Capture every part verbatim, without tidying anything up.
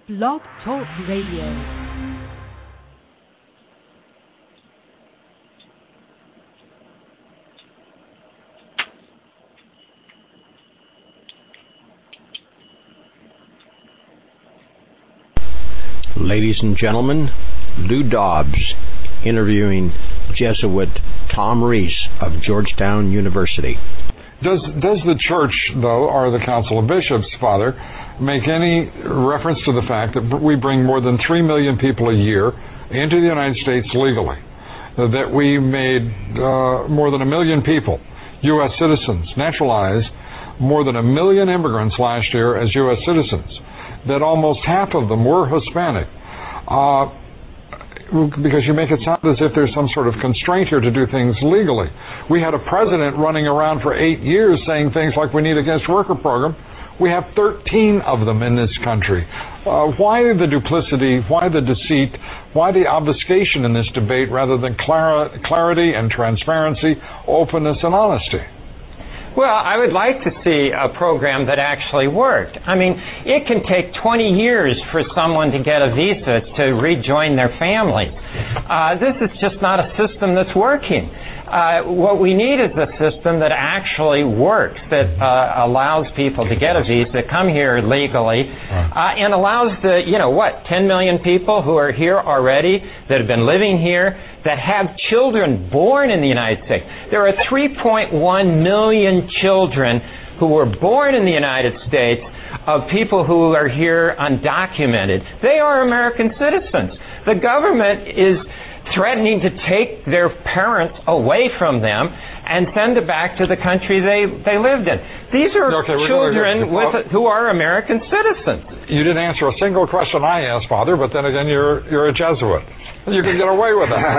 Blog Talk Radio. Ladies and gentlemen, Lou Dobbs interviewing Jesuit Tom Rees of Georgetown University. Does does the church, though, or the Council of Bishops, Father, make any reference to the fact that we bring more than three million people a year into the United States legally, that we made uh, more than a million people, U S citizens, naturalized more than a million immigrants last year as U S citizens, that almost half of them were Hispanic? Uh, because you make it sound as if there's some sort of constraint here to do things legally. We had a president running around for eight years saying things like we need a guest worker program. We have thirteen of them in this country. Uh, why the duplicity? Why the deceit? Why the obfuscation in this debate rather than clar- clarity and transparency, openness and honesty? Well, I would like to see a program that actually worked. I mean, it can take twenty years for someone to get a visa to rejoin their family. Uh, this is just not a system that's working. Uh, what we need is a system that actually works, that uh, allows people to get a visa, come here legally, uh, and allows the, you know, what, ten million people who are here already, that have been living here, that have children born in the United States. There are three point one million children who were born in the United States of people who are here undocumented. They are American citizens. The government is threatening to take their parents away from them and send it back to the country they, they lived in. These are okay, children with, who are American citizens. You didn't answer a single question I asked, Father, but then again, you're you're a Jesuit. You can get away with it.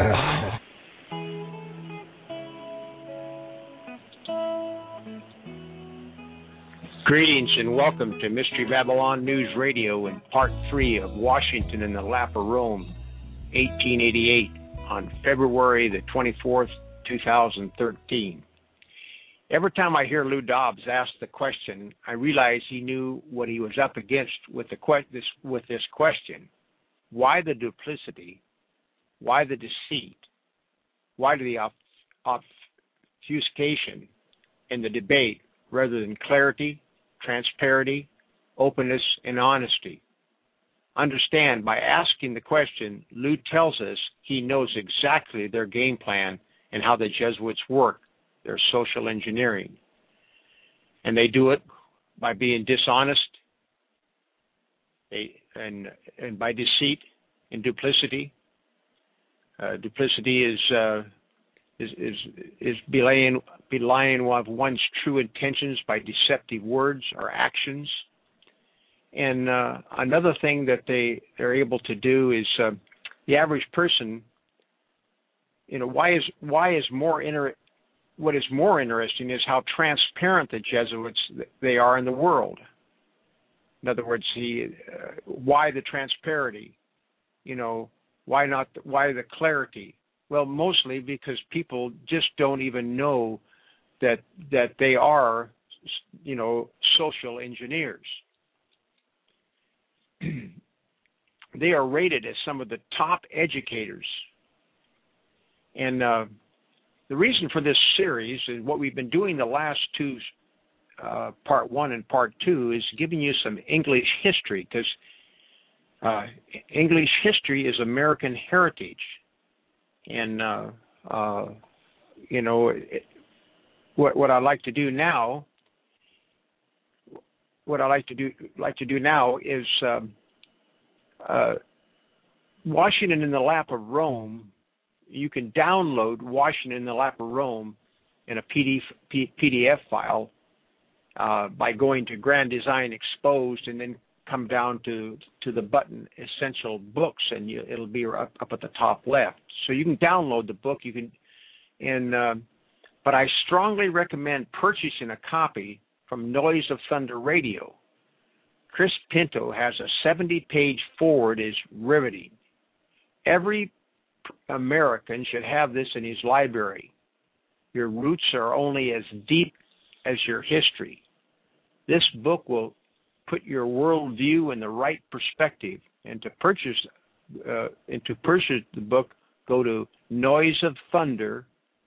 Greetings and welcome to Mystery Babylon News Radio in Part three of Washington in the Lap of Rome, eighteen eighty-eight, on February the twenty-fourth, two thousand thirteen. Every time I hear Lou Dobbs ask the question, I realize he knew what he was up against with the que- this with this question. Why the duplicity? Why the deceit? Why the obfuscation in the debate rather than clarity, transparency, openness, and honesty? Understand, by asking the question, Lou tells us he knows exactly their game plan and how the Jesuits work, their social engineering. And they do it by being dishonest they, and, and by deceit and duplicity. Uh, duplicity is, uh, is, is, is belying, belying of one's true intentions by deceptive words or actions. And uh, another thing that they are able to do is uh, the average person, you know, why is why is more inter- what is more interesting is how transparent the Jesuits they are in the world. In other words, the uh, why the transparency, you know, why not why the clarity? Well, mostly because people just don't even know that that they are, you know, social engineers. They are rated as some of the top educators. And uh, the reason for this series and what we've been doing the last two, uh, part one and part two, is giving you some English history, because uh, English history is American heritage. And, uh, uh, you know, it, what, what I like to do now What I like to do like to do now is um, uh, Washington in the Lap of Rome. You can download Washington in the Lap of Rome in a P D F, P, PDF file uh, by going to Grand Design Exposed and then come down to to the button Essential Books, and you, it'll be up, up at the top left. So you can download the book. You can, and uh, but I strongly recommend purchasing a copy from Noise of Thunder Radio. Chris Pinto has a seventy-page foreword is riveting. Every American should have this in his library. Your roots are only as deep as your history. This book will put your worldview in the right perspective. And to purchase, uh, and to purchase the book, go to noise of thunder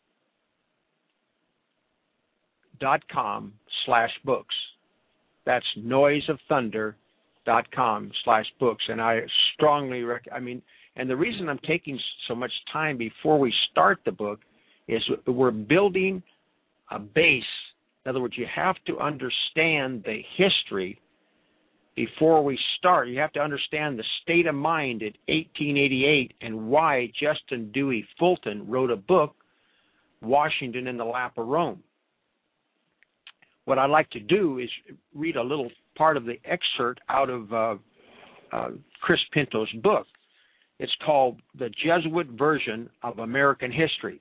dot com slash books. That's noise of thunder dot com slash books. And I strongly rec- I mean, and the reason I'm taking so much time before we start the book is we're building a base. In other words, you have to understand the history before we start. You have to understand the state of mind in eighteen eighty-eight and why Justin Dewey Fulton wrote a book, Washington in the Lap of Rome. What I'd like to do is read a little part of the excerpt out of uh, uh, Chris Pinto's book. It's called The Jesuit Version of American History.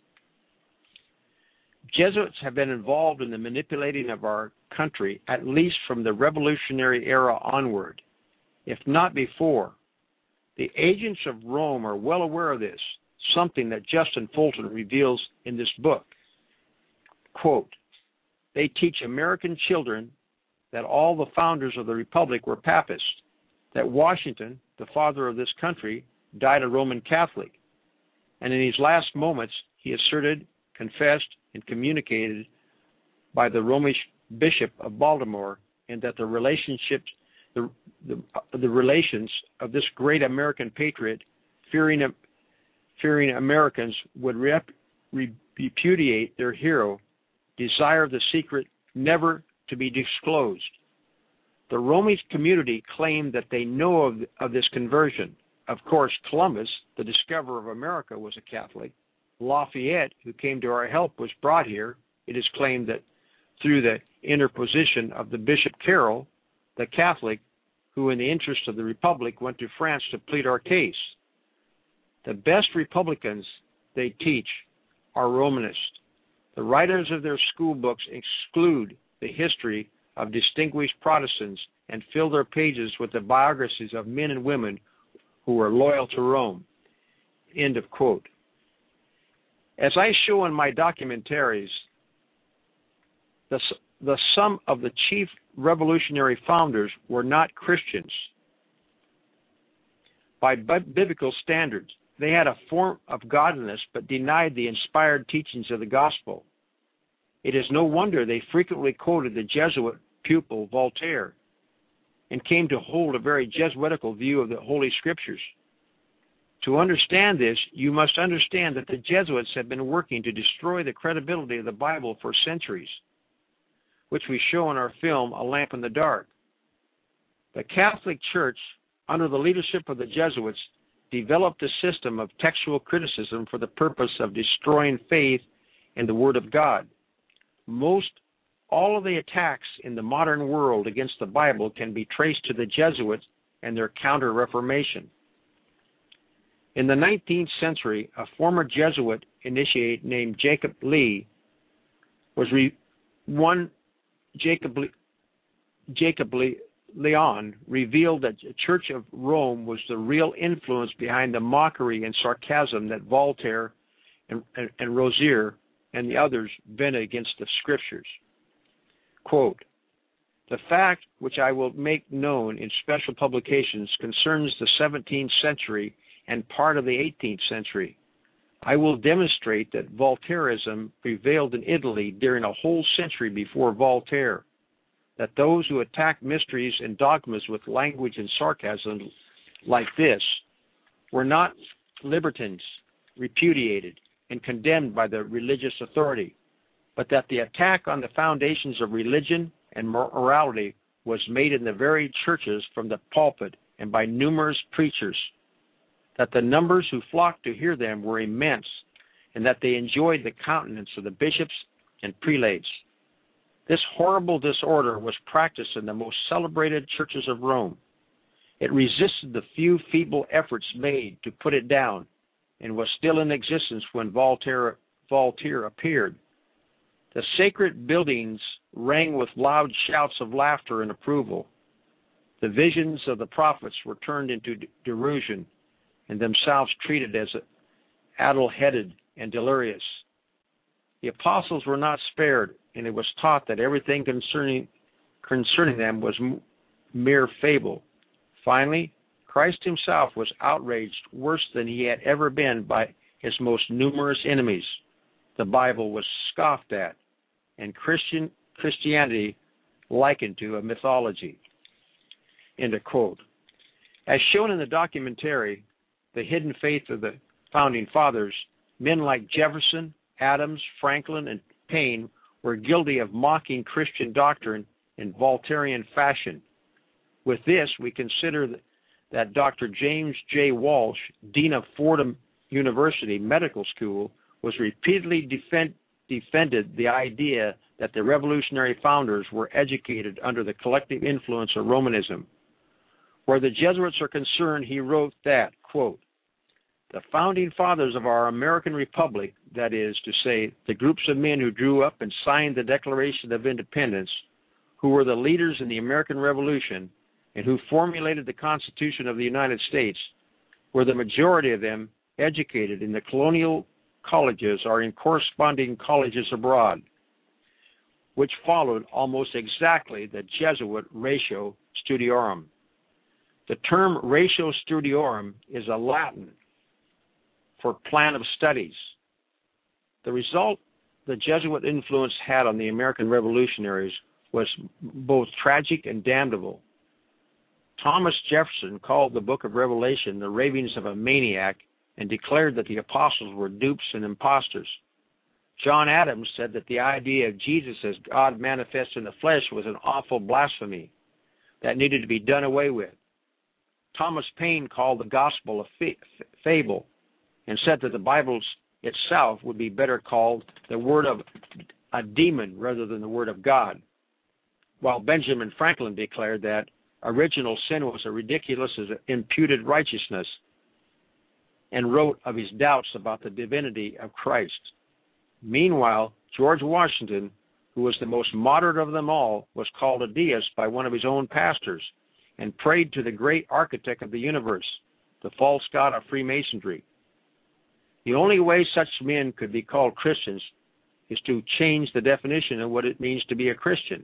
Jesuits have been involved in the manipulating of our country at least from the Revolutionary era onward, if not before. The agents of Rome are well aware of this, something that Justin Fulton reveals in this book. Quote, they teach American children that all the founders of the Republic were Papists, that Washington, the father of this country, died a Roman Catholic, and in his last moments he asserted, confessed, and communicated by the Romish Bishop of Baltimore, and that the relationships, the the, the relations of this great American patriot, fearing fearing Americans, would rep, re, repudiate their hero, desire the secret never to be disclosed. The Romish community claimed that they know of, of this conversion. Of course, Columbus, the discoverer of America, was a Catholic. Lafayette, who came to our help, was brought here. It is claimed that through the interposition of the Bishop Carroll, the Catholic, who in the interest of the Republic went to France to plead our case. The best Republicans, they teach, are Romanists. The writers of their school books exclude the history of distinguished Protestants and fill their pages with the biographies of men and women who were loyal to Rome. End of quote. As I show in my documentaries, the, the some of the chief revolutionary founders were not Christians. By biblical standards, they had a form of godliness but denied the inspired teachings of the gospel. It is no wonder they frequently quoted the Jesuit pupil Voltaire and came to hold a very Jesuitical view of the Holy Scriptures. To understand this, you must understand that the Jesuits have been working to destroy the credibility of the Bible for centuries, which we show in our film, A Lamp in the Dark. The Catholic Church, under the leadership of the Jesuits, developed a system of textual criticism for the purpose of destroying faith in the Word of God. Most all of the attacks in the modern world against the Bible can be traced to the Jesuits and their counter-reformation. In the nineteenth century, a former Jesuit initiate named Jacob Lee was re- one Jacob Lee, Jacob Lee, Leon revealed that the Church of Rome was the real influence behind the mockery and sarcasm that Voltaire and, and, and Rozier and the others vented against the Scriptures. Quote, the fact which I will make known in special publications concerns the seventeenth century and part of the eighteenth century. I will demonstrate that Voltairism prevailed in Italy during a whole century before Voltaire, that those who attack mysteries and dogmas with language and sarcasm like this were not libertines repudiated and condemned by the religious authority, but that the attack on the foundations of religion and morality was made in the very churches from the pulpit and by numerous preachers, that the numbers who flocked to hear them were immense, and that they enjoyed the countenance of the bishops and prelates. This horrible disorder was practiced in the most celebrated churches of Rome. It resisted the few feeble efforts made to put it down, and was still in existence when Voltaire, Voltaire appeared. The sacred buildings rang with loud shouts of laughter and approval. The visions of the prophets were turned into derision, and themselves treated as addle-headed and delirious. The apostles were not spared, and it was taught that everything concerning concerning them was mere fable. Finally, Christ himself was outraged worse than he had ever been by his most numerous enemies. The Bible was scoffed at, and Christian Christianity likened to a mythology. End of quote. As shown in the documentary, The Hidden Faith of the Founding Fathers, men like Jefferson, Adams, Franklin, and Paine were guilty of mocking Christian doctrine in Voltairean fashion. With this, we consider that Doctor James J. Walsh, Dean of Fordham University Medical School, was repeatedly defend, defended the idea that the revolutionary founders were educated under the collective influence of Romanism. Where the Jesuits are concerned, he wrote that, quote, "The founding fathers of our American Republic, that is to say, the groups of men who drew up and signed the Declaration of Independence, who were the leaders in the American Revolution, and who formulated the Constitution of the United States, were the majority of them educated in the colonial colleges or in corresponding colleges abroad, which followed almost exactly the Jesuit Ratio Studiorum." The term Ratio Studiorum is a Latin for plan of studies. The result the Jesuit influence had on the American revolutionaries was both tragic and damnable. Thomas Jefferson called the book of Revelation the ravings of a maniac and declared that the apostles were dupes and impostors. John Adams said that the idea of Jesus as God manifest in the flesh was an awful blasphemy that needed to be done away with. Thomas Paine called the gospel a fable and said that the Bible itself would be better called the word of a demon rather than the word of God, while Benjamin Franklin declared that original sin was as ridiculous as imputed righteousness and wrote of his doubts about the divinity of Christ. Meanwhile, George Washington, who was the most moderate of them all, was called a deist by one of his own pastors and prayed to the great architect of the universe, the false god of Freemasonry. The only way such men could be called Christians is to change the definition of what it means to be a Christian.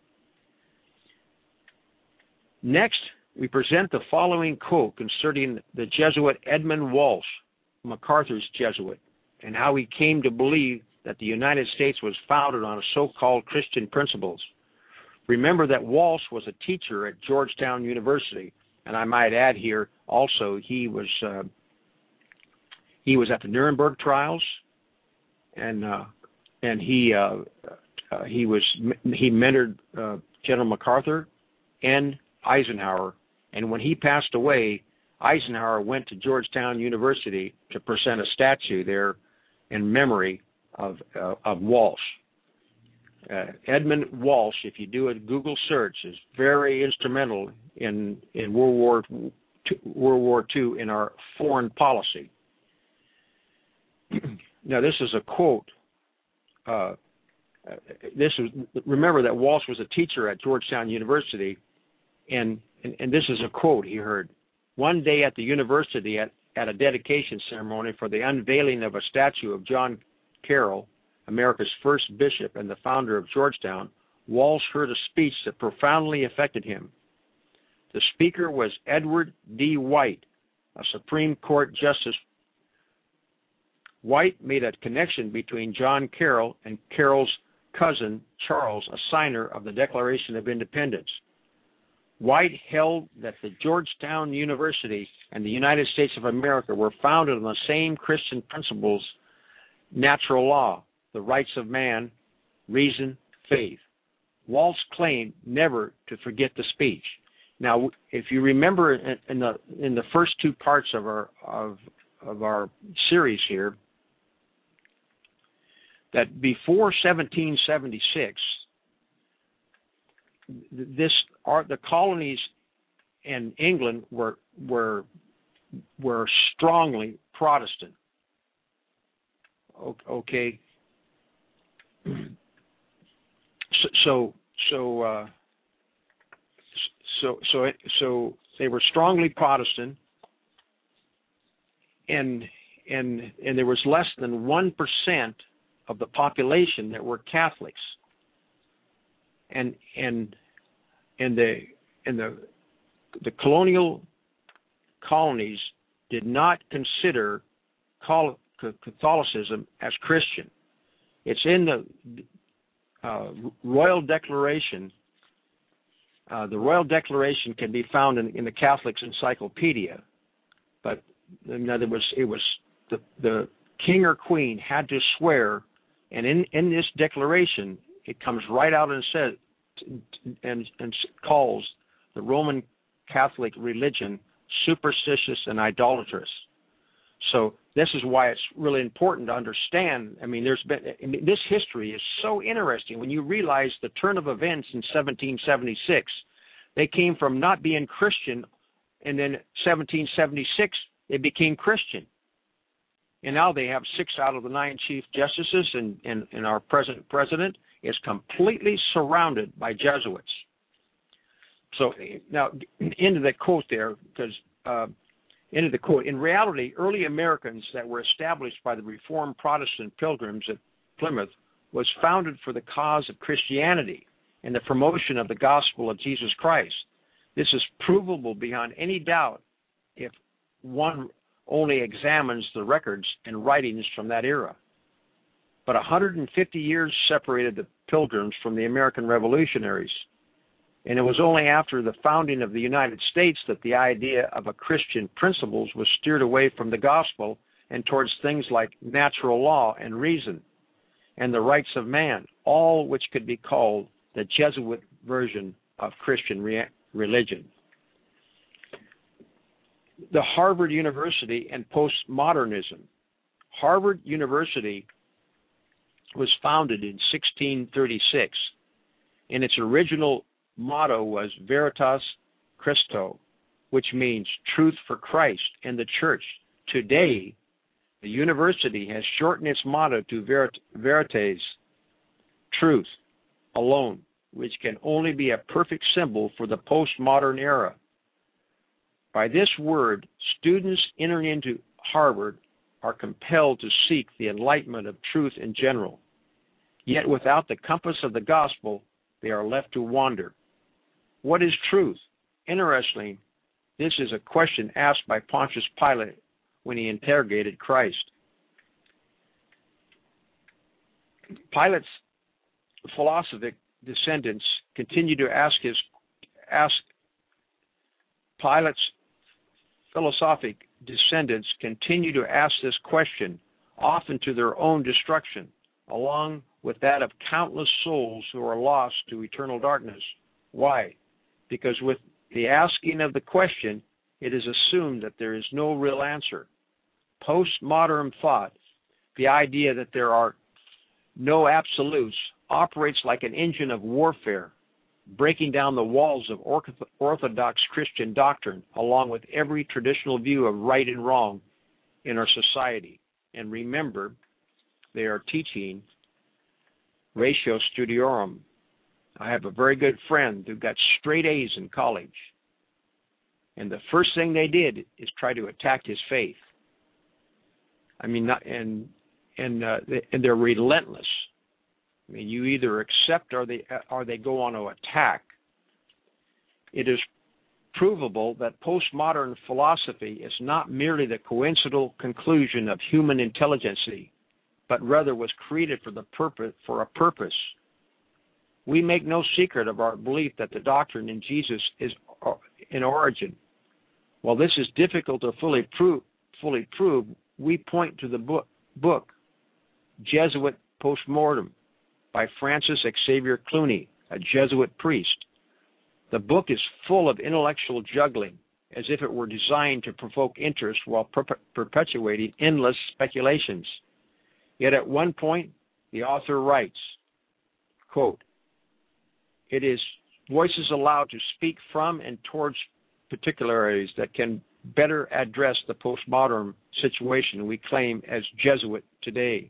Next, we present the following quote concerning the Jesuit Edmund Walsh, MacArthur's Jesuit, and how he came to believe that the United States was founded on so-called Christian principles. Remember that Walsh was a teacher at Georgetown University, and I might add here also he was uh, he was at the Nuremberg trials, and uh, and he uh, uh, he was he mentored uh, General MacArthur and Eisenhower, and when he passed away, Eisenhower went to Georgetown University to present a statue there in memory of uh, of Walsh. Uh, Edmund Walsh, if you do a Google search, is very instrumental in in World War Two, World War Two in our foreign policy. Now, this is a quote. Uh, this is remember that Walsh was a teacher at Georgetown University, and, and and this is a quote he heard one day at the university at at a dedication ceremony for the unveiling of a statue of John Carroll, America's first bishop and the founder of Georgetown. Walsh heard a speech that profoundly affected him. The speaker was Edward D. White, a Supreme Court justice. White made a connection between John Carroll and Carroll's cousin, Charles, a signer of the Declaration of Independence. White held that the Georgetown University and the United States of America were founded on the same Christian principles: natural law, the rights of man, reason, faith. Walsh claimed never to forget the speech. Now, if you remember in the in the first two parts of our of of our series here, that before seventeen seventy-six, this are the colonies in England were were were strongly Protestant. Okay. So so uh, so so so they were strongly Protestant, and and and there was less than one percent of the population that were Catholics, and and and the and the the colonial colonies did not consider Catholicism as Christian. It's in the uh, Royal Declaration. Uh, the Royal Declaration can be found in, in the Catholic's Encyclopedia, but in other words, it was the, the king or queen had to swear, and in, in this declaration, it comes right out and says and, and calls the Roman Catholic religion superstitious and idolatrous. So this is why it's really important to understand. I mean, there's been I mean, this history is so interesting when you realize the turn of events in seventeen seventy-six. They came from not being Christian, and then seventeen seventy-six they became Christian, and now they have six out of the nine chief justices, and, and, and our present president is completely surrounded by Jesuits. So now into the quote there, because. Uh, Into the quote, in reality, early Americans that were established by the Reformed Protestant pilgrims at Plymouth was founded for the cause of Christianity and the promotion of the gospel of Jesus Christ. This is provable beyond any doubt if one only examines the records and writings from that era. But one hundred fifty years separated the pilgrims from the American revolutionaries. And it was only after the founding of the United States that the idea of a Christian principles was steered away from the gospel and towards things like natural law and reason and the rights of man, all which could be called the Jesuit version of Christian re- religion. The Harvard University and postmodernism. Harvard University was founded in sixteen thirty-six. In its original motto was Veritas Christo, which means truth for Christ and the church. Today, the university has shortened its motto to Verit- Veritas, truth alone, which can only be a perfect symbol for the postmodern era. By this word, students entering into Harvard are compelled to seek the enlightenment of truth in general. Yet without the compass of the gospel, they are left to wander. What is truth? Interestingly, this is a question asked by Pontius Pilate when he interrogated Christ. Pilate's philosophic descendants continue to ask his ask Pilate's philosophic descendants continue to ask this question, often to their own destruction, along with that of countless souls who are lost to eternal darkness. Why? Because with the asking of the question, it is assumed that there is no real answer. Postmodern thought, the idea that there are no absolutes, operates like an engine of warfare, breaking down the walls of orthodox Christian doctrine, along with every traditional view of right and wrong in our society. And remember, they are teaching ratio studiorum. I have a very good friend who got straight A's in college. And the first thing they did is try to attack his faith. I mean, not, and and uh, they, and they're relentless. I mean, you either accept or they or they go on to attack. It is provable that postmodern philosophy is not merely the coincidental conclusion of human intelligence, but rather was created for the purpose for a purpose. We make no secret of our belief that the doctrine in Jesus is in origin. While this is difficult to fully prove, fully prove, we point to the book, book Jesuit Postmortem by Francis Xavier Cluny, a Jesuit priest. The book is full of intellectual juggling, as if it were designed to provoke interest while per- perpetuating endless speculations. Yet at one point, the author writes, quote, "It is voices allowed to speak from and towards particularities that can better address the postmodern situation we claim as Jesuit today."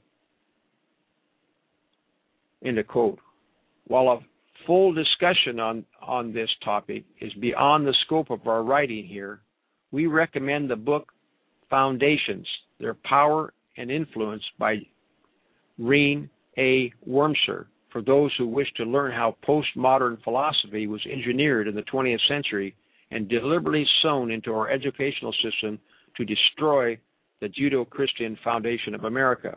End of quote. While a full discussion on, on this topic is beyond the scope of our writing here, we recommend the book Foundations, Their Power and Influence by Reen A. Wormser, for those who wish to learn how postmodern philosophy was engineered in the twentieth century and deliberately sewn into our educational system to destroy the Judeo-Christian foundation of America.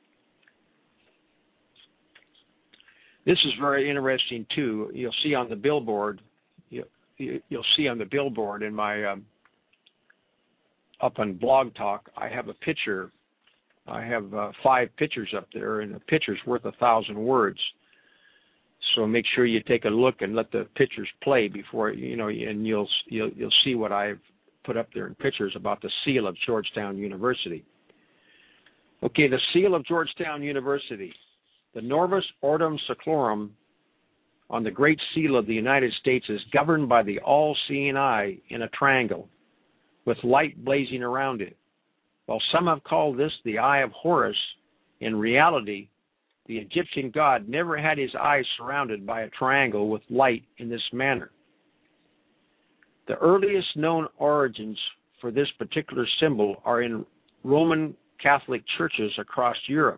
This is very interesting too. You'll see on the billboard, you'll, you'll see on the billboard in my um, up on Blog Talk, I have a picture. I have uh, five pictures up there, and a picture's worth a thousand words. So make sure you take a look and let the pictures play before you know, and you'll you'll you'll see what I've put up there in pictures about the seal of Georgetown University. Okay, the seal of Georgetown University. The Novus Ordo Seclorum on the Great Seal of the United States is governed by the all-seeing eye in a triangle, with light blazing around it. While some have called this the Eye of Horus, in reality, the Egyptian god never had his eyes surrounded by a triangle with light in this manner. The earliest known origins for this particular symbol are in Roman Catholic churches across Europe.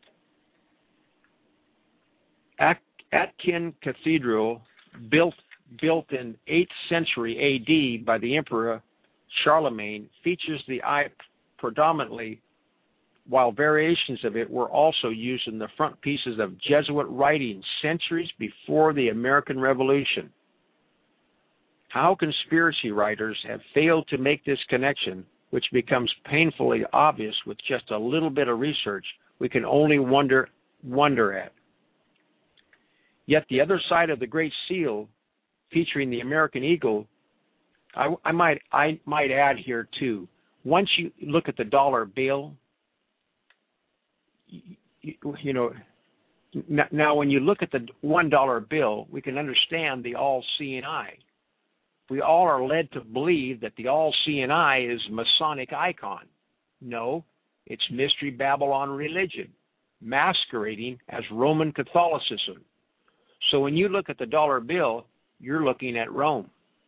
Atkin Cathedral, built, built in eighth century A D by the Emperor Charlemagne, features the eye predominantly, while variations of it were also used in the front pieces of Jesuit writings centuries before the American Revolution. How conspiracy writers have failed to make this connection, which becomes painfully obvious with just a little bit of research, we can only wonder wonder at. Yet the other side of the Great Seal, featuring the American eagle, I, I might I might add here too. Once you look at the dollar bill, you, you know, now when you look at the one dollar bill, we can understand the all-seeing eye. We all are led to believe that the all-seeing eye is a Masonic icon. No, it's Mystery Babylon religion, masquerading as Roman Catholicism. So when you look at the dollar bill, you're looking at Rome.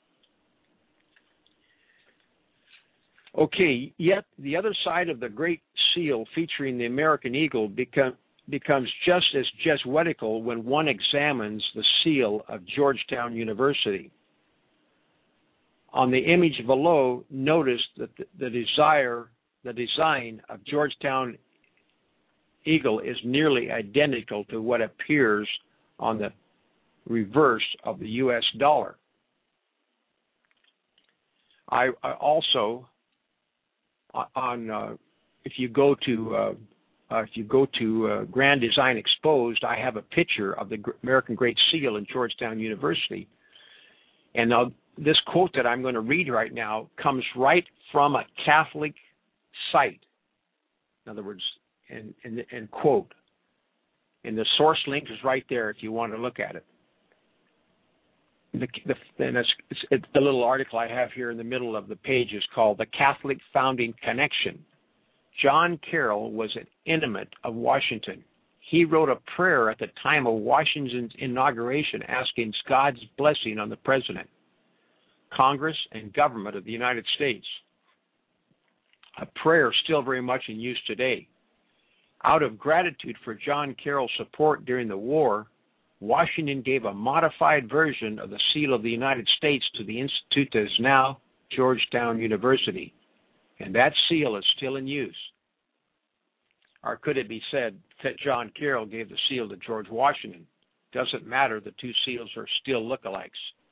Okay, yet the other side of the Great Seal featuring the American eagle become, becomes just as Jesuitical when one examines the seal of Georgetown University. On the image below, notice that the, the desire, the design of Georgetown eagle is nearly identical to what appears on the reverse of the U S dollar. I, I also, on uh, if you go to uh, uh, if you go to uh, Grand Design Exposed, I have a picture of the American Great Seal in Georgetown University, and now this quote that I'm going to read right now comes right from a Catholic site. In other words, and and, and quote, and the source link is right there if you want to look at it. The, the, and it's, it's, it's the little article I have here in the middle of the page is called The Catholic Founding Connection. John Carroll was an intimate of Washington. He wrote a prayer at the time of Washington's inauguration asking God's blessing on the President, Congress, and government of the United States. A prayer still very much in use today. Out of gratitude for John Carroll's support during the war, Washington gave a modified version of the seal of the United States to the institute that is now Georgetown University, and that seal is still in use. Or could it be said that John Carroll gave the seal to George Washington? Doesn't matter, the two seals are still lookalikes.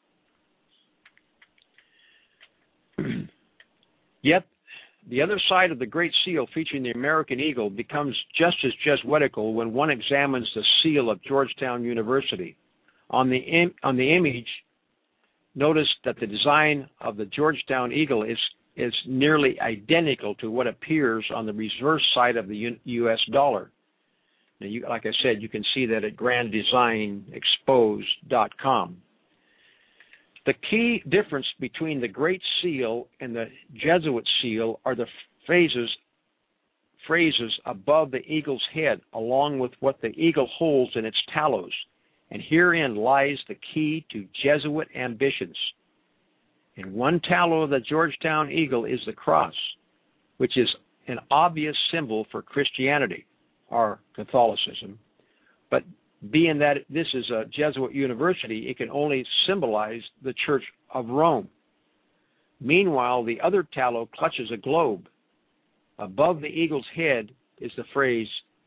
Yet, the other side of the Great Seal featuring the American eagle becomes just as Jesuitical when one examines the seal of Georgetown University. On the, im- on the image, notice that the design of the Georgetown eagle is, is nearly identical to what appears on the reverse side of the U- U.S. dollar. Now, you, like I said, you can see that at grand design exposed dot com. The key difference between the Great Seal and the Jesuit seal are the phrases, phrases above the eagle's head, along with what the eagle holds in its talons. And herein lies the key to Jesuit ambitions. In one talon of the Georgetown eagle is the cross, which is an obvious symbol for Christianity, or Catholicism. But Being that this is a Jesuit university, it can only symbolize the Church of Rome. Meanwhile, the other tallow clutches a globe. Above the eagle's head is the phrase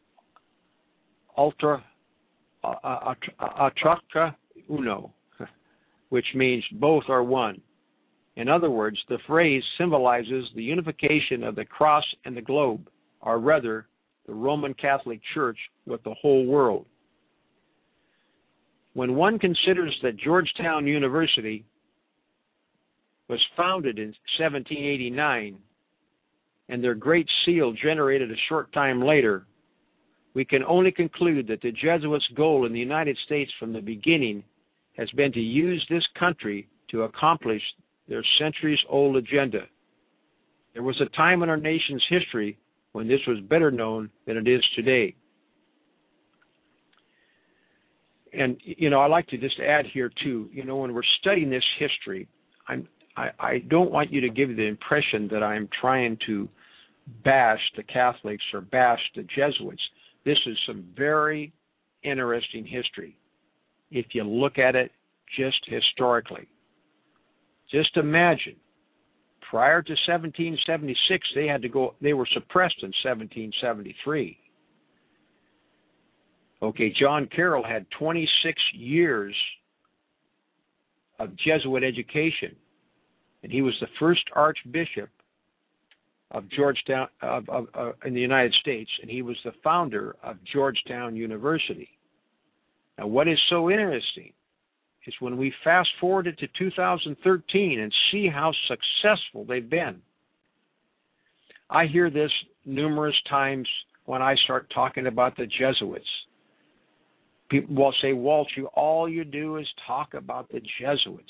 ultra atraca uno, which means both are one. In other words, the phrase symbolizes the unification of the cross and the globe, or rather, the Roman Catholic Church with the whole world. When one considers that Georgetown University was founded in seventeen eighty-nine and their Great Seal generated a short time later, we can only conclude that the Jesuits' goal in the United States from the beginning has been to use this country to accomplish their centuries-old agenda. There was a time in our nation's history when this was better known than it is today. And, you know, I like to just add here, too, you know, when we're studying this history, I'm, I, I don't want you to give the impression that I'm trying to bash the Catholics or bash the Jesuits. This is some very interesting history if you look at it just historically. Just imagine, prior to seventeen seventy-six, they had to go. They were suppressed in seventeen seventy-three. Okay, John Carroll had twenty-six years of Jesuit education, and he was the first Archbishop of Georgetown of, of, of, in the United States, and he was the founder of Georgetown University. Now, what is so interesting is when we fast forward it to two thousand thirteen and see how successful they've been. I hear this numerous times when I start talking about the Jesuits. People will say, Walt, you, all you do is talk about the Jesuits.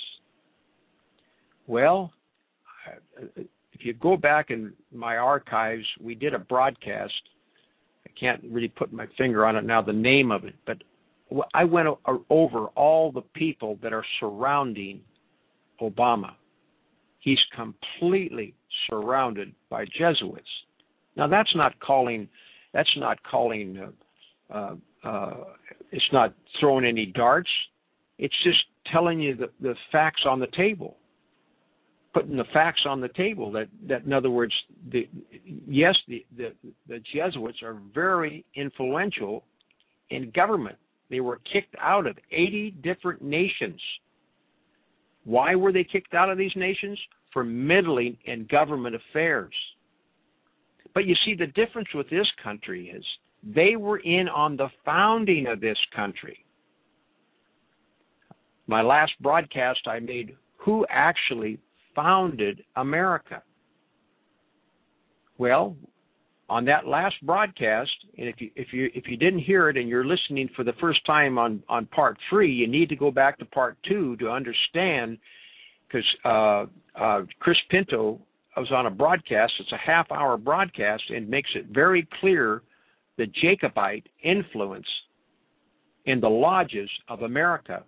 Well, if you go back in my archives, we did a broadcast. I can't really put my finger on it now, the name of it, but I went over all the people that are surrounding Obama. He's completely surrounded by Jesuits. Now, that's not calling, that's not calling, uh, uh, uh, it's not throwing any darts. It's just telling you the, the facts on the table, putting the facts on the table. That, that in other words, the, yes, the, the, the Jesuits are very influential in government. They were kicked out of eighty different nations. Why were they kicked out of these nations? For meddling in government affairs. But you see, the difference with this country is they were in on the founding of this country. My last broadcast I made, who actually founded America? Well, on that last broadcast, and if you if you if you didn't hear it and you're listening for the first time on, on part three, you need to go back to part two to understand, because uh, uh, Chris Pinto was on a broadcast. It's a half-hour broadcast and makes it very clear the Jacobite influence in the lodges of America.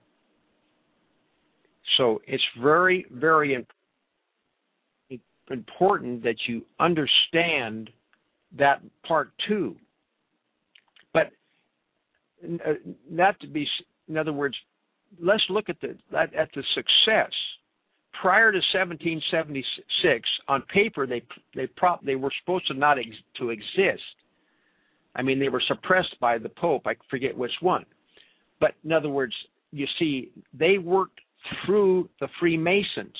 So it's very, very imp- important that you understand that part two. But uh, not to be, in other words, let's look at the at, at the success. Prior to seventeen seventy-six, on paper they they prop they were supposed to not ex, to exist. I mean, they were suppressed by the Pope. I forget which one. But in other words, you see, they worked through the Freemasons.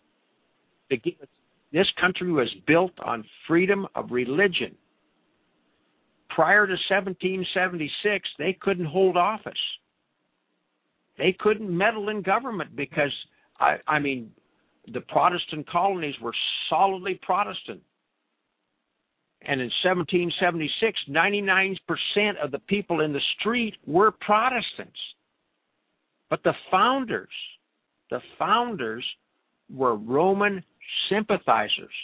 This country was built on freedom of religion. Prior to seventeen seventy-six, they couldn't hold office. They couldn't meddle in government because, I, I mean, the Protestant colonies were solidly Protestant. And in seventeen seventy-six, ninety-nine percent of the people in the street were Protestants. But the founders, the founders were Roman sympathizers.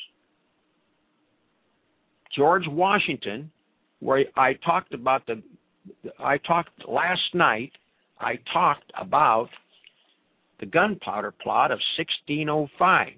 George Washington, where I talked about the, I talked last night, I talked about the gunpowder plot of sixteen oh five.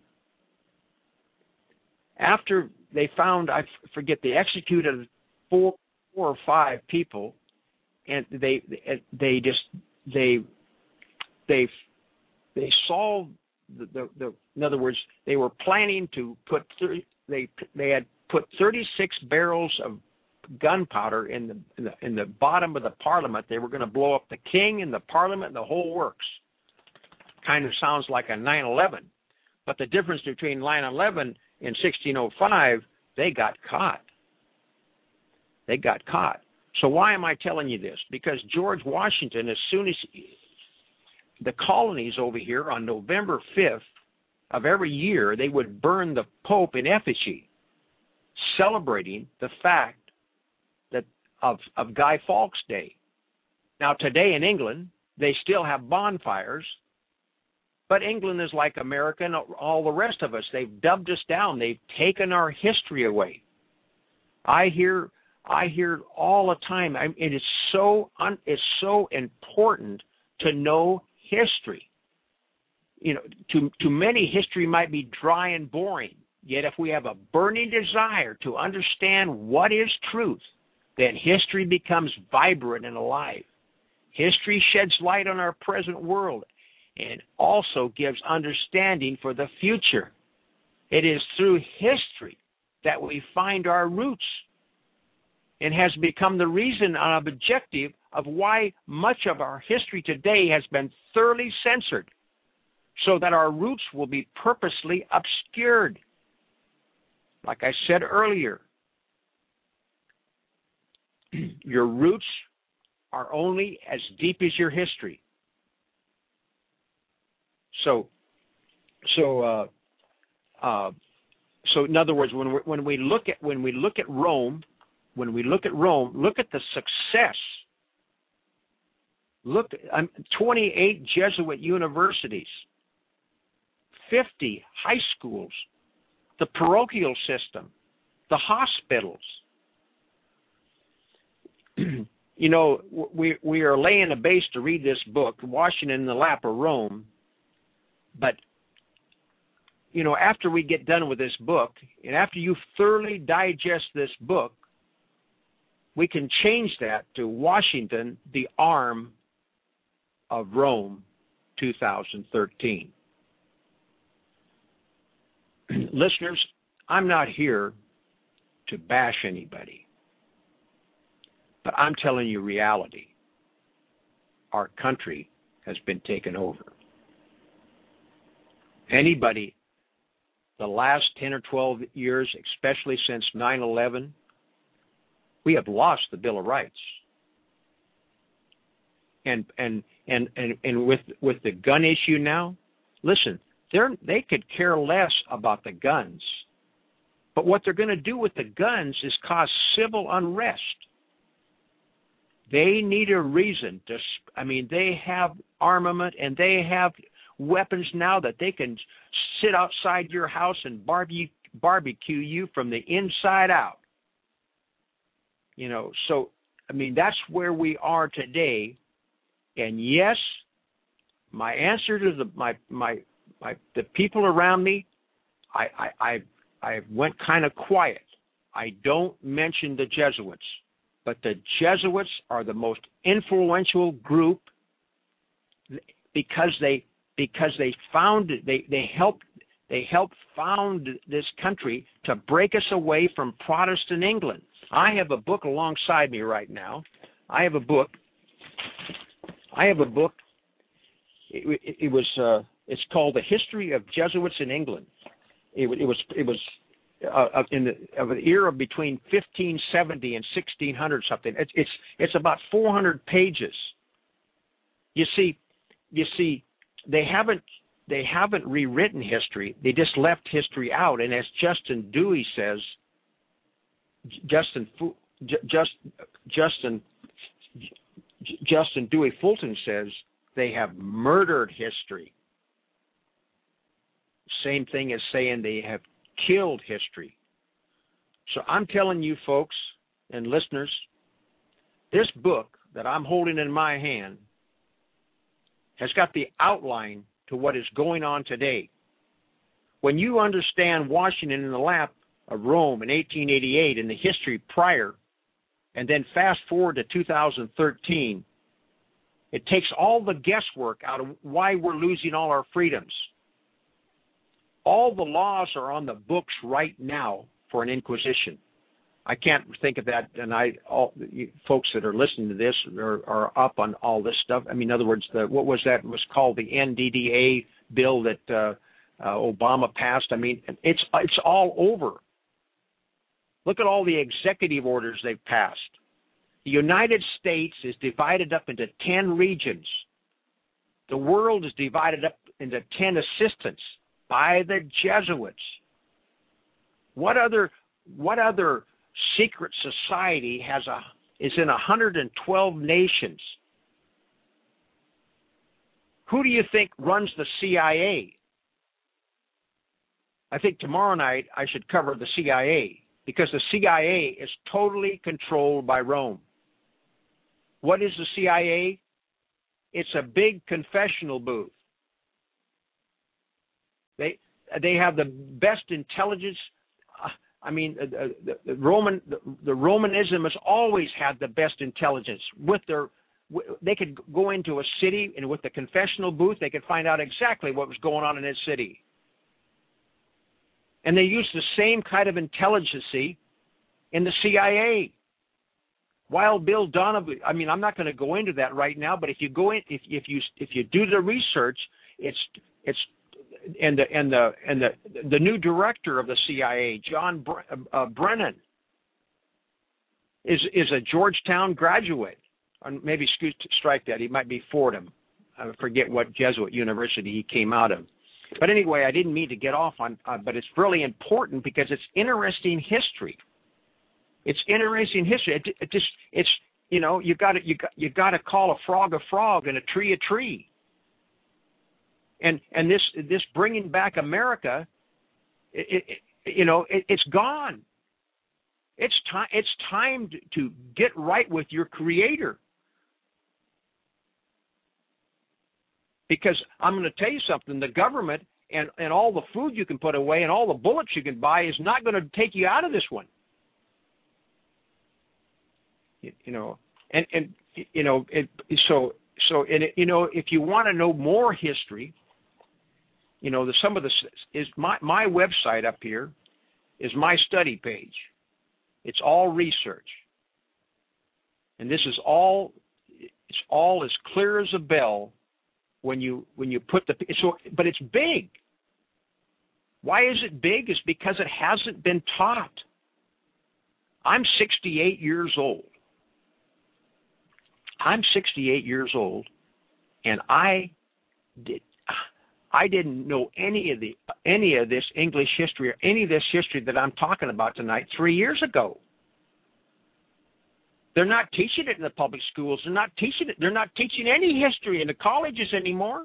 After they found, I forget, they executed four, four or five people, and they they just they they they solved the, the, the in other words, they were planning to put thirty, they they had put thirty-six barrels of gunpowder in the, in the in the bottom of the Parliament. They were going to blow up the king and the Parliament and the whole works. Kind of sounds like a nine eleven, but the difference between nine eleven and sixteen oh five, they got caught. They got caught. So why am I telling you this? Because George Washington, as soon as the colonies over here on November fifth of every year, they would burn the Pope in effigy, celebrating the fact that of, of Guy Fawkes Day. Now, today in England, they still have bonfires, but England is like America and all the rest of us. They've dubbed us down. They've taken our history away. I hear, I hear all the time. I, it is so, un, it's so important to know history. You know, to to many, history might be dry and boring. Yet, if we have a burning desire to understand what is truth, then history becomes vibrant and alive. History sheds light on our present world and also gives understanding for the future. It is through history that we find our roots and has become the reason and objective of why much of our history today has been thoroughly censored, so that our roots will be purposely obscured. Like I said earlier, your roots are only as deep as your history. So, so, uh, uh, so in other words, when we when we look at when we look at Rome, when we look at Rome, look at the success. Look, um, twenty-eight Jesuit universities, fifty high schools, the parochial system, the hospitals. You know, we we are laying a base to read this book, Washington in the Lap of Rome. But, you know, after we get done with this book, and after you thoroughly digest this book, we can change that to Washington, the Arm of Rome, two thousand thirteen. Listeners, I'm not here to bash anybody, but I'm telling you reality. Our country has been taken over. Anybody, the last ten or twelve years, especially since nine eleven, we have lost the Bill of Rights. And and and and, and with with the gun issue now, listen, they're they could care less about the guns. But what they're going to do with the guns is cause civil unrest. They need a reason to, I mean, they have armament and they have weapons now that they can sit outside your house and barbecue, barbecue you from the inside out. You know, so, I mean, that's where we are today. And yes, my answer to the my my, my the people around me, I I I, I went kind of quiet. I don't mention the Jesuits, but the Jesuits are the most influential group because they because they found they they helped they helped found this country to break us away from Protestant England. I have a book alongside me right now. I have a book. I have a book. It, it, it was. Uh, it's called The History of Jesuits in England. It, it was. It was uh, in the, of the era between fifteen seventy and sixteen hundred something. It's. It's. It's about four hundred pages. You see. You see. They haven't. They haven't rewritten history. They just left history out. And as Justin Dewey says, Justin. Just. Justin. Justin Dewey Fulton says they have murdered history. Same thing as saying they have killed history. So I'm telling you folks and listeners, this book that I'm holding in my hand has got the outline to what is going on today. When you understand Washington in the Lap of Rome in eighteen eighty-eight and the history prior, and then fast forward to two thousand thirteen, it takes all the guesswork out of why we're losing all our freedoms. All the laws are on the books right now for an inquisition. I can't think of that, and I, all you folks that are listening to this are, are up on all this stuff. I mean, in other words, the, what was that? It was called the N D D A bill that uh, uh, Obama passed. I mean, it's it's all over. Look at all the executive orders they've passed. The United States is divided up into ten regions. The world is divided up into ten assistants by the Jesuits. What other what other secret society has a is in one hundred twelve nations? Who do you think runs the C I A? I think tomorrow night I should cover the C I A, because the C I A is totally controlled by Rome. What is the C I A? It's a big confessional booth. They they have the best intelligence. I mean, the, the, the Roman the, the Romanism has always had the best intelligence. With their, they could go into a city, and with the confessional booth, they could find out exactly what was going on in this city. And they use the same kind of intelligence in the C I A. Wild Bill Donovan. I mean, I'm not going to go into that right now, but if you go in, if if you if you do the research, it's it's and the and the and the the new director of the C I A, John Bre- uh, Brennan, is is a Georgetown graduate. Or maybe excuse strike that. He might be Fordham. I forget what Jesuit university he came out of. But anyway, I didn't mean to get off on. Uh, but it's really important because it's interesting history. It's interesting history. It, it just it's you know you got to you got you got to call a frog a frog and a tree a tree. And and this this bringing back America, it, it, you know, it, it's gone. It's time. It's time to, to get right with your Creator. Because I'm going to tell you something: the government and and all the food you can put away and all the bullets you can buy is not going to take you out of this one. You, you know, and and you know, it, so so and it, you know, if you want to know more history. You know, the, some of the is my my website up here is my study page. It's all research, and this is all it's all as clear as a bell when you when you put the so. But it's big. Why is it big? It's because it hasn't been taught. I'm sixty-eight years old. I'm sixty-eight years old, and I did. I didn't know any of the any of this English history or any of this history that I'm talking about tonight three years ago. They're not teaching it in the public schools. They're not teaching it. They're not teaching any history in the colleges anymore.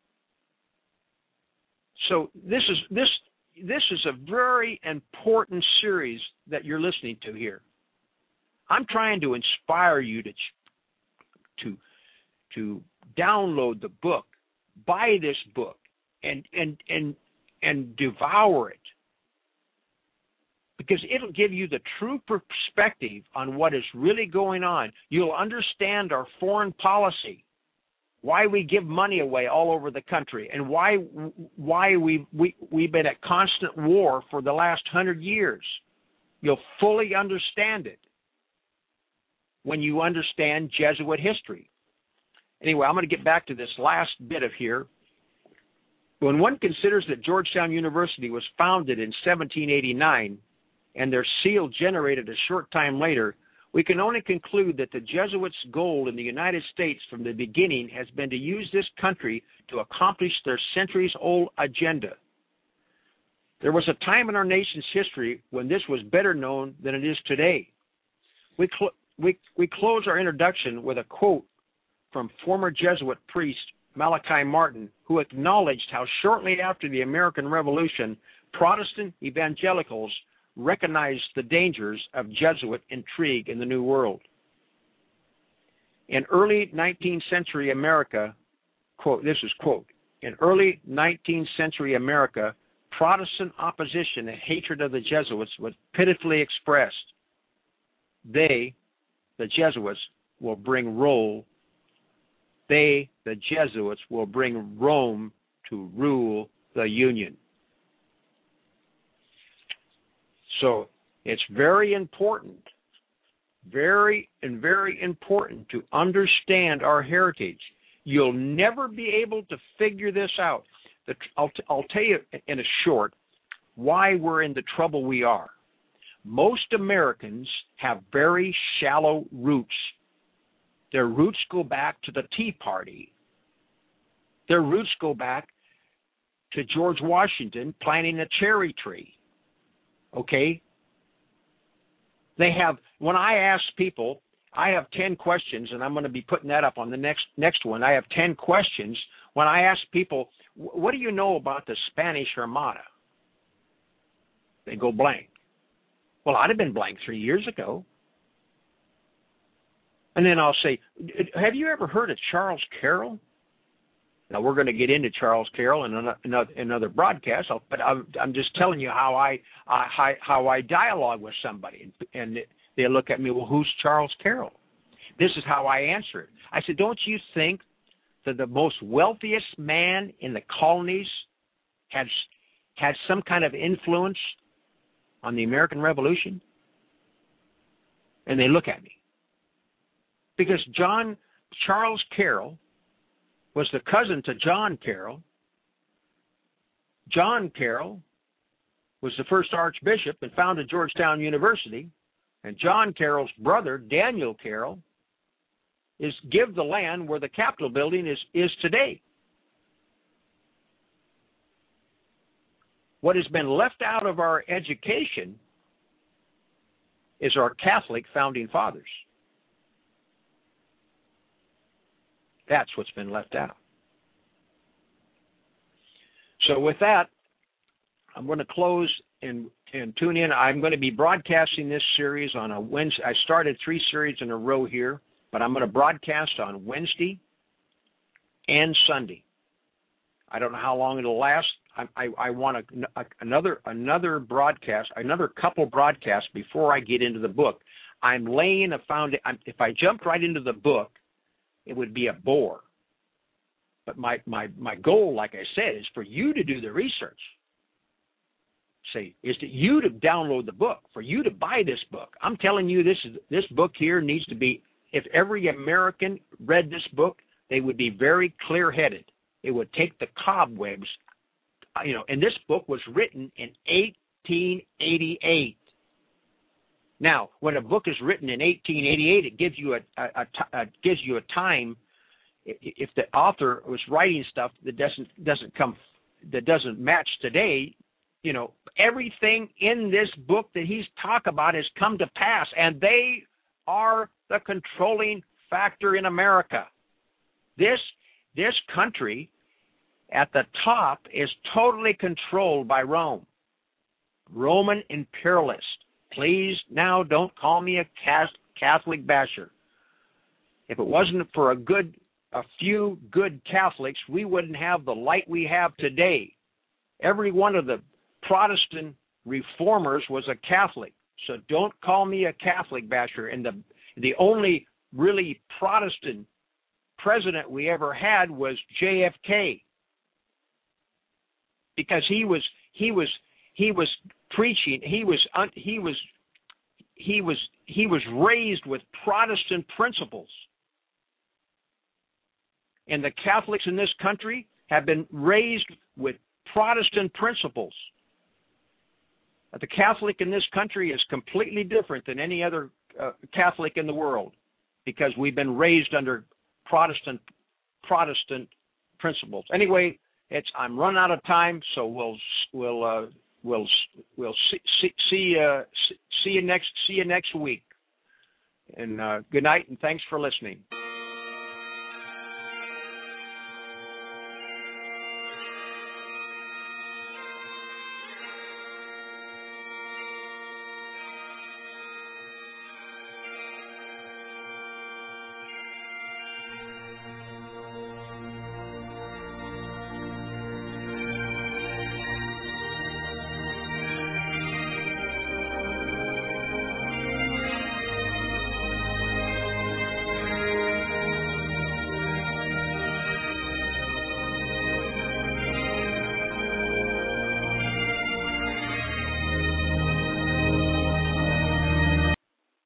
So this is this this is a very important series that you're listening to here. I'm trying to inspire you to to to download the book, buy this book. And, and and and devour it, because it'll give you the true perspective on what is really going on. You'll understand our foreign policy, why we give money away all over the country, and why why we we we've been at constant war for the last hundred years. You'll fully understand it when you understand Jesuit history. Anyway, I'm going to get back to this last bit of here. When one considers that Georgetown University was founded in seventeen eighty-nine and their seal generated a short time later, we can only conclude that the Jesuits' goal in the United States from the beginning has been to use this country to accomplish their centuries-old agenda. There was a time in our nation's history when this was better known than it is today. We, cl- we, we close our introduction with a quote from former Jesuit priest Malachi Martin, who acknowledged how shortly after the American Revolution, Protestant evangelicals recognized the dangers of Jesuit intrigue in the New World. In early nineteenth century America, quote, this is quote, in early nineteenth century America, Protestant opposition and hatred of the Jesuits was pitifully expressed. They, the Jesuits, will bring Rome. They, the Jesuits, will bring Rome to rule the Union. So it's very important, very and very important to understand our heritage. You'll never be able to figure this out. The, I'll, I'll tell you in a short why we're in the trouble we are. Most Americans have very shallow roots. Their roots go back to the Tea Party. Their roots go back to George Washington planting a cherry tree. Okay? They have, when I ask people, I have ten questions, and I'm going to be putting that up on the next next one. I have ten questions. When I ask people, what do you know about the Spanish Armada? They go blank. Well, I'd have been blank three years ago. And then I'll say, have you ever heard of Charles Carroll? Now, we're going to get into Charles Carroll in another, another broadcast, but I'm, I'm just telling you how I, I how I dialogue with somebody. And they look at me, well, who's Charles Carroll? This is how I answer it. I said, don't you think that the most wealthiest man in the colonies had, had some kind of influence on the American Revolution? And they look at me. Because John Charles Carroll was the cousin to John Carroll. John Carroll was the first archbishop and founded Georgetown University. And John Carroll's brother, Daniel Carroll, is give the land where the Capitol building is, is today. What has been left out of our education is our Catholic founding fathers. That's what's been left out. So with that, I'm going to close and, and tune in. I'm going to be broadcasting this series on a Wednesday. I started three series in a row here, but I'm going to broadcast on Wednesday and Sunday. I don't know how long it'll last. I, I, I want a, a, another another broadcast, another couple broadcasts before I get into the book. I'm laying a foundation. If I jumped right into the book, it would be a bore. But my, my, my goal, like I said, is for you to do the research. Say, is that you to download the book, for you to buy this book. I'm telling you, this is this book here needs to be, if every American read this book, they would be very clear-headed. It would take the cobwebs, you know, and this book was written in eighteen eighty-eight. Now, when a book is written in eighteen eighty-eight, it gives you a, a, a, a gives you a time. If the author was writing stuff that doesn't doesn't come that doesn't match today, you know, everything in this book that he's talked about has come to pass, and they are the controlling factor in America. This this country at the top is totally controlled by Rome, Roman imperialists. Please, now, don't call me a Catholic basher. If it wasn't for a good, a few good Catholics, we wouldn't have the light we have today. Every one of the Protestant reformers was a Catholic, so don't call me a Catholic basher. And the the only really Protestant president we ever had was J F K, because he was he was he was preaching. He was he was he was he was raised with Protestant principles, and the Catholics in this country have been raised with Protestant principles. But the Catholic in this country is completely different than any other uh, Catholic in the world, because we've been raised under Protestant Protestant principles. Anyway, it's I'm running out of time, so we'll we'll. Uh, We'll we'll see see see, uh, see you next see you next week, and uh, good night and thanks for listening.